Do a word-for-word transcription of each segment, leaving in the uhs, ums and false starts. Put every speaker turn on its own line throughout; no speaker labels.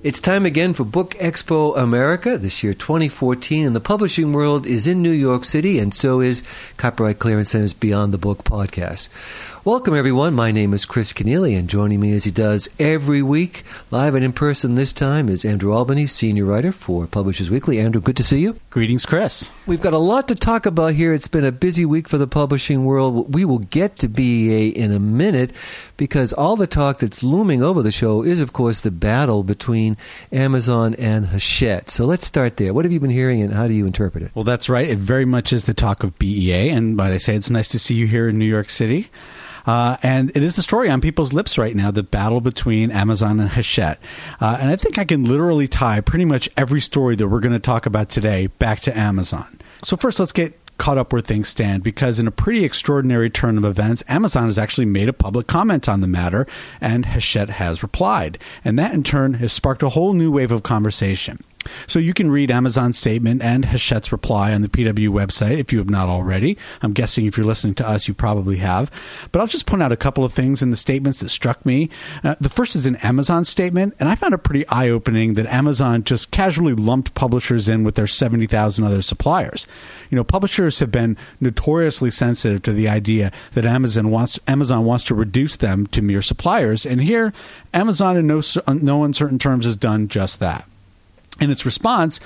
It's time again for Book Expo America, this year twenty fourteen, and the publishing world is in New York City, and so is Copyright Clearance Center's Beyond the Book podcast. Welcome, everyone. My name is Chris Kenneally, and joining me as he does every week, live and in person this time, is Andrew Albany, senior writer for Publishers Weekly. Andrew, good to see you.
Greetings, Chris.
We've got a lot to talk about here. It's been a busy week for the publishing world. We will get to B E A in a minute, because all the talk that's looming over the show is, of course, the battle between Amazon and Hachette. So let's start there. What have you been hearing, and how do you interpret it?
Well, that's right. It very much is the talk of B E A, and might I say it's nice to see you here in New York City. Uh, and it is the story on people's lips right now, the battle between Amazon and Hachette. Uh, and I think I can literally tie pretty much every story that we're going to talk about today back to Amazon. So first, let's get caught up where things stand, because in a pretty extraordinary turn of events, Amazon has actually made a public comment on the matter, and Hachette has replied. And that, in turn, has sparked a whole new wave of conversation. So you can read Amazon's statement and Hachette's reply on the P W website if you have not already. I'm guessing if you're listening to us, you probably have. But I'll just point out a couple of things in the statements that struck me. Uh, the first is an Amazon statement, and I found it pretty eye-opening that Amazon just casually lumped publishers in with their seventy thousand other suppliers. You know, publishers have been notoriously sensitive to the idea that Amazon wants Amazon wants to reduce them to mere suppliers, and here, Amazon in no, no uncertain terms has done just that. In its response,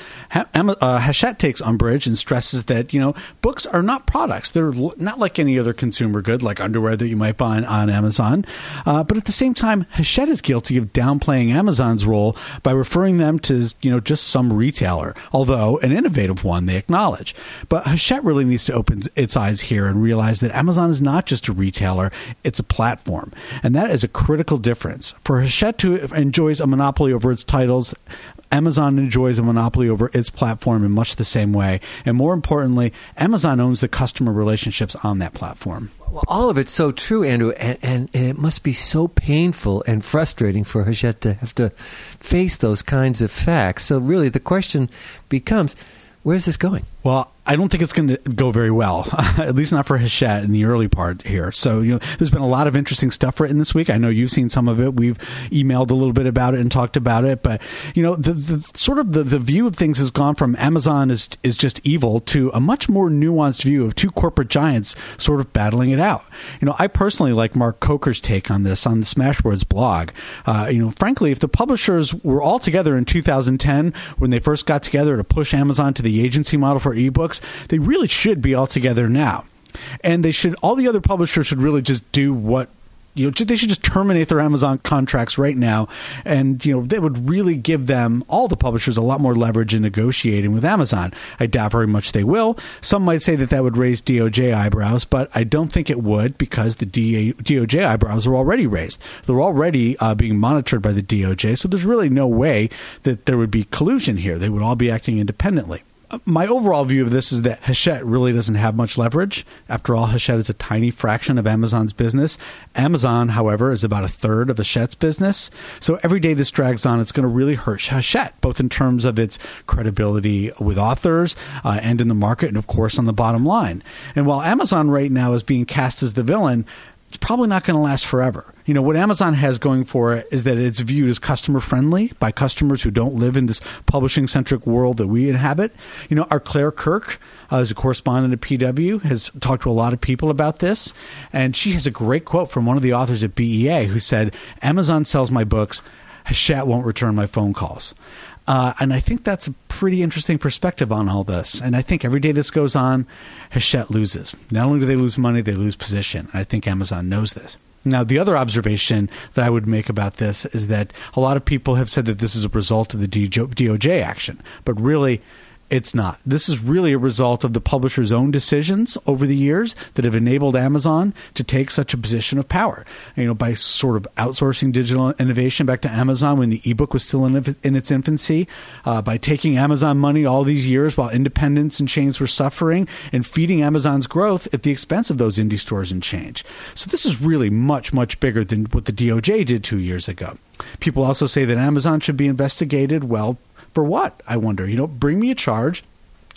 uh, Hachette takes umbrage and stresses that, you know, books are not products. They're not like any other consumer good, like underwear that you might buy on, on Amazon. Uh, but at the same time, Hachette is guilty of downplaying Amazon's role by referring them to, you know, just some retailer, although an innovative one, they acknowledge. But Hachette really needs to open its eyes here and realize that Amazon is not just a retailer, it's a platform. And that is a critical difference. For Hachette to enjoys a monopoly over its titles, Amazon enjoys a monopoly over its platform in much the same way. And more importantly, Amazon owns the customer relationships on that platform.
Well, all of it's so true, Andrew, and, and, and it must be so painful and frustrating for Hachette to have to face those kinds of facts. So really the question becomes, where's this going?
Well, I don't think it's going to go very well, at least not for Hachette in the early part here. So, you know, there's been a lot of interesting stuff written this week. I know you've seen some of it. We've emailed a little bit about it and talked about it. But, you know, the, the sort of the, the view of things has gone from Amazon is, is just evil to a much more nuanced view of two corporate giants sort of battling it out. You know, I personally like Mark Coker's take on this on the Smashwords blog. Uh, you know, frankly, if the publishers were all together in two thousand ten when they first got together to push Amazon to the agency model for ebooks, they really should be all together now. And they should, all the other publishers should really just do what, you know, they should just terminate their Amazon contracts right now. And, you know, that would really give them, all the publishers, a lot more leverage in negotiating with Amazon. I doubt very much they will. Some might say that that would raise D O J eyebrows, but I don't think it would, because the D O J eyebrows are already raised. They're already uh, being monitored by the D O J. So there's really no way that there would be collusion here. They would all be acting independently. My overall view of this is that Hachette really doesn't have much leverage. After all, Hachette is a tiny fraction of Amazon's business. Amazon, however, is about a third of Hachette's business. So every day this drags on, it's going to really hurt Hachette, both in terms of its credibility with authors uh, and in the market, and of course on the bottom line. And while Amazon right now is being cast as the villain, it's probably not going to last forever. You know, what Amazon has going for it is that it's viewed as customer-friendly by customers who don't live in this publishing-centric world that we inhabit. You know, our Claire Kirk, uh, is a correspondent at P W, has talked to a lot of people about this, and she has a great quote from one of the authors at B E A who said, "Amazon sells my books, Hachette won't return my phone calls." Uh, and I think that's a pretty interesting perspective on all this. And I think every day this goes on, Hachette loses. Not only do they lose money, they lose position. I think Amazon knows this. Now, the other observation that I would make about this is that a lot of people have said that this is a result of the D O J action. But really, it's not. This is really a result of the publisher's own decisions over the years that have enabled Amazon to take such a position of power. You know, by sort of outsourcing digital innovation back to Amazon when the ebook was still in, in its infancy, uh, by taking Amazon money all these years while independents and chains were suffering, and feeding Amazon's growth at the expense of those indie stores and chains. So this is really much, much bigger than what the D O J did two years ago. People also say that Amazon should be investigated. Well, for what? I wonder. You know, bring me a charge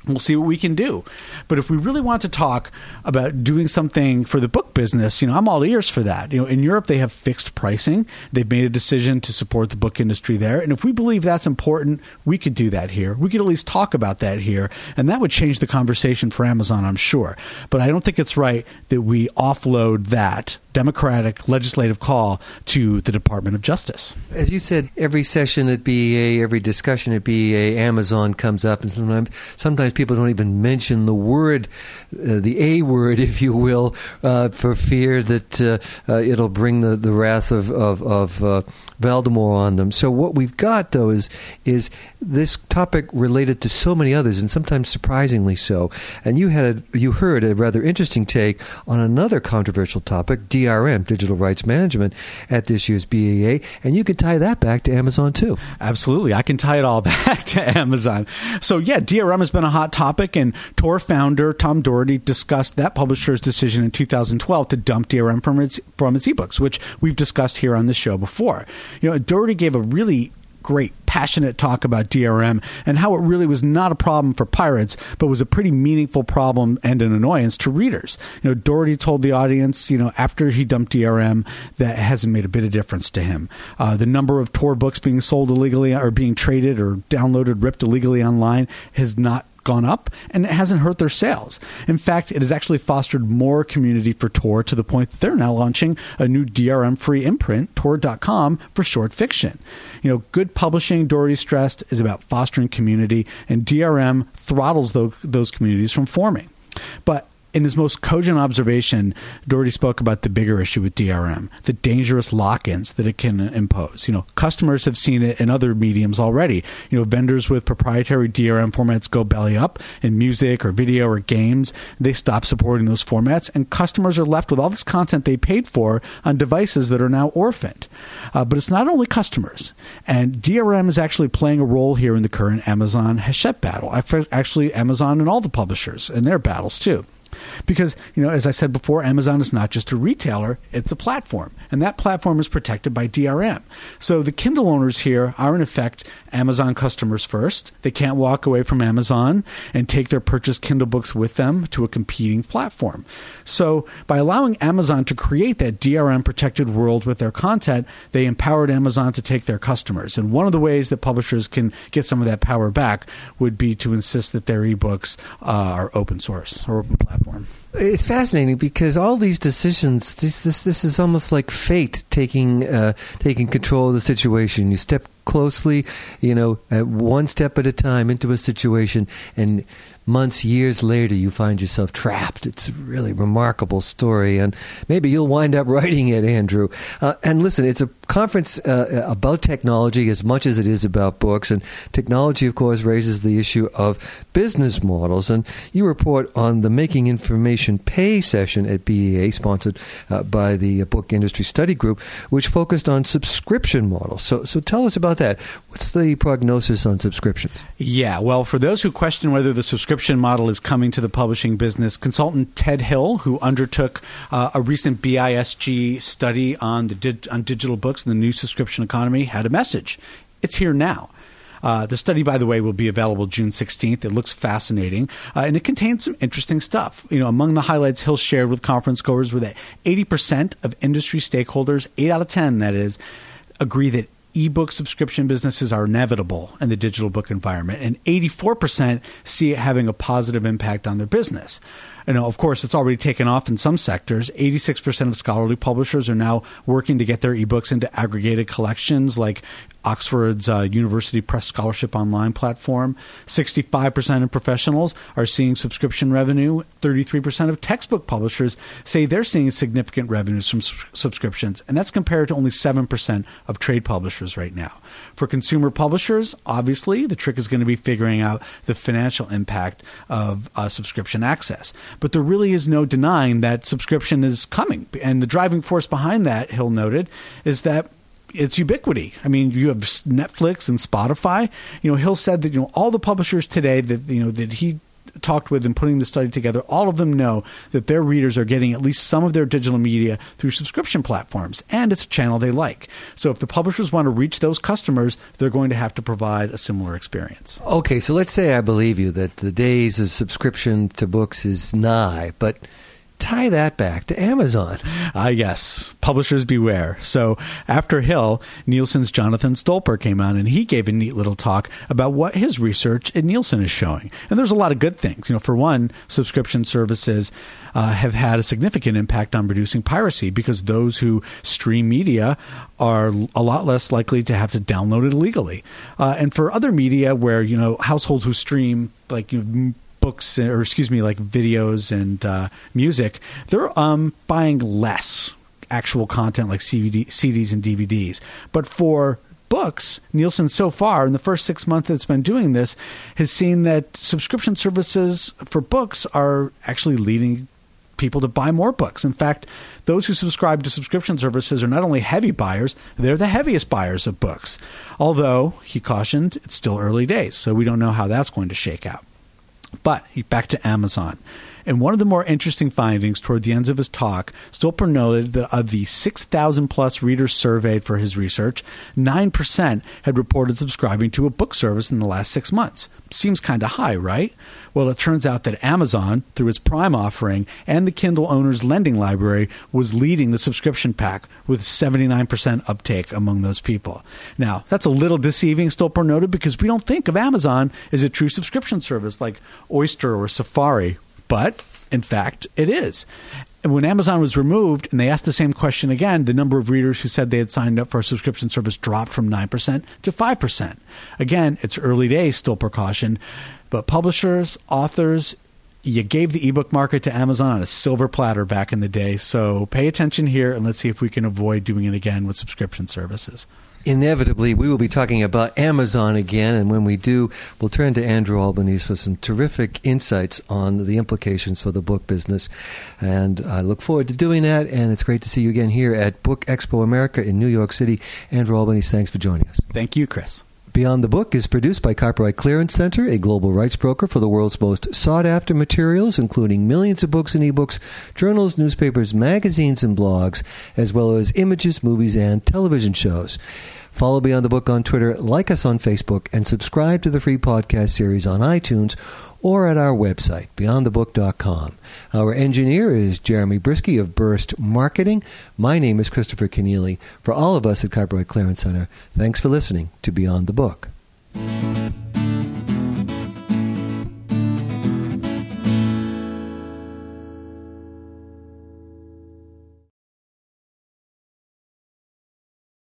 We'll see what we can do. But if we really want to talk about doing something for the book business, you know, I'm all ears for that. You know, in Europe, they have fixed pricing. They've made a decision to support the book industry there. And if we believe that's important, we could do that here. We could at least talk about that here. And that would change the conversation for Amazon, I'm sure. But I don't think it's right that we offload that democratic legislative call to the Department of Justice.
As you said, every session at B E A, every discussion at B E A, Amazon comes up, and sometimes sometimes people don't even mention the word, uh, the A word, if you will, uh, for fear that uh, uh, it'll bring the, the wrath of of, of uh, Voldemort on them. So what we've got, though, is is this topic related to so many others, and sometimes surprisingly so. And you had a, you heard a rather interesting take on another controversial topic, D R M, Digital Rights Management, at this year's B E A, and you can tie that back to Amazon too.
Absolutely. I can tie it all back to Amazon. So yeah, D R M has been a hot topic, and Tor founder Tom Doherty discussed that publisher's decision in two thousand twelve to dump D R M from its from its ebooks, which we've discussed here on this show before. You know, Doherty gave a really great, passionate talk about D R M and how it really was not a problem for pirates, but was a pretty meaningful problem and an annoyance to readers. You know, Doherty told the audience, you know, after he dumped D R M, that it hasn't made a bit of difference to him. Uh, the number of Tor books being sold illegally or being traded or downloaded, ripped illegally online has not gone up, and it hasn't hurt their sales. In fact, it has actually fostered more community for Tor to the point that they're now launching a new D R M-free imprint, Tor dot com, for short fiction. You know, good publishing, Doherty stressed, is about fostering community, and D R M throttles those, those communities from forming. But in his most cogent observation, Doherty spoke about the bigger issue with D R M, the dangerous lock-ins that it can impose. You know, customers have seen it in other mediums already. You know, vendors with proprietary D R M formats go belly up in music or video or games. They stop supporting those formats, and customers are left with all this content they paid for on devices that are now orphaned. Uh, but it's not only customers. And D R M is actually playing a role here in the current Amazon Hachette battle. Actually, Amazon and all the publishers in their battles, too. Because, you know, as I said before, Amazon is not just a retailer, it's a platform. And that platform is protected by D R M. So the Kindle owners here are, in effect, Amazon customers first. They can't walk away from Amazon and take their purchased Kindle books with them to a competing platform. So by allowing Amazon to create that D R M-protected world with their content, they empowered Amazon to take their customers. And one of the ways that publishers can get some of that power back would be to insist that their ebooks uh, are open source or open platform.
It's fascinating because all these decisions, this this, this is almost like fate taking uh, taking control of the situation. You step closely, you know, uh, one step at a time into a situation, and months, years later, you find yourself trapped. It's a really remarkable story, and maybe you'll wind up writing it, Andrew. Uh, and listen, it's a conference uh, about technology as much as it is about books, and technology, of course, raises the issue of business models. And you report on the Making Information Pay session at B E A, sponsored uh, by the Book Industry Study Group, which focused on subscription models. So, so tell us about that. What's the prognosis on subscriptions?
Yeah, well, for those who question whether the subscription model is coming to the publishing business, consultant Ted Hill, who undertook uh, a recent B I S G study on the di- on digital books and the new subscription economy, had a message. It's here now. Uh, the study, by the way, will be available June sixteenth. It looks fascinating, uh, and it contains some interesting stuff. You know, among the highlights Hill shared with conference goers were that eighty percent of industry stakeholders, eight out of ten, that is, agree that ebook subscription businesses are inevitable in the digital book environment, and eighty-four percent see it having a positive impact on their business. You know, of course, it's already taken off in some sectors. eighty-six percent of scholarly publishers are now working to get their ebooks into aggregated collections like Oxford's uh, University Press Scholarship Online platform. sixty-five percent of professionals are seeing subscription revenue. thirty-three percent of textbook publishers say they're seeing significant revenues from su- subscriptions, and that's compared to only seven percent of trade publishers right now. For consumer publishers, obviously, the trick is going to be figuring out the financial impact of uh, subscription access. But there really is no denying that subscription is coming. And the driving force behind that, Hill noted, is that it's ubiquity. I mean, you have Netflix and Spotify. You know, Hill said that, you know, all the publishers today that, you know, that he talked with in putting the study together, all of them know that their readers are getting at least some of their digital media through subscription platforms, and it's a channel they like. So if the publishers want to reach those customers, they're going to have to provide a similar experience.
Okay, so let's say I believe you that the days of subscription to books is nigh, but tie that back to Amazon.
Ah, uh, yes. Publishers beware. So after Hill, Nielsen's Jonathan Stolper came on, and he gave a neat little talk about what his research at Nielsen is showing. And there's a lot of good things. You know, for one, subscription services uh, have had a significant impact on reducing piracy because those who stream media are a lot less likely to have to download it illegally. Uh, and for other media where, you know, households who stream, like, you know, books, or excuse me, like videos and uh, music, they're um, buying less actual content like C D, C Ds and D V Ds. But for books, Nielsen so far, in the first six months that it's been doing this, has seen that subscription services for books are actually leading people to buy more books. In fact, those who subscribe to subscription services are not only heavy buyers, they're the heaviest buyers of books. Although, he cautioned, it's still early days, so we don't know how that's going to shake out. But back to Amazon. And one of the more interesting findings toward the end of his talk, Stolper noted that of the six thousand plus readers surveyed for his research, nine percent had reported subscribing to a book service in the last six months. Seems kind of high, right? Well, it turns out that Amazon, through its Prime offering and the Kindle Owner's Lending Library, was leading the subscription pack with seventy-nine percent uptake among those people. Now, that's a little deceiving, Stolper noted, because we don't think of Amazon as a true subscription service like Oyster or Safari. But, in fact, it is. And when Amazon was removed and they asked the same question again, the number of readers who said they had signed up for a subscription service dropped from nine percent to five percent. Again, it's early days, still precaution, but publishers, authors, you gave the ebook market to Amazon on a silver platter back in the day, so pay attention here and let's see if we can avoid doing it again with subscription services.
Inevitably, we will be talking about Amazon again, and when we do, we'll turn to Andrew Albanese for some terrific insights on the implications for the book business. And I look forward to doing that, and it's great to see you again here at Book Expo America in New York City. Andrew Albanese, thanks for joining us.
Thank you, Chris.
Beyond the Book is produced by Copyright Clearance Center, a global rights broker for the world's most sought-after materials, including millions of books and ebooks, journals, newspapers, magazines, and blogs, as well as images, movies, and television shows. Follow Beyond the Book on Twitter, like us on Facebook, and subscribe to the free podcast series on iTunes or at our website, beyond the book dot com. Our engineer is Jeremy Brisky of Burst Marketing. My name is Christopher Keneally. For all of us at Copyright Clearance Center, thanks for listening to Beyond the Book.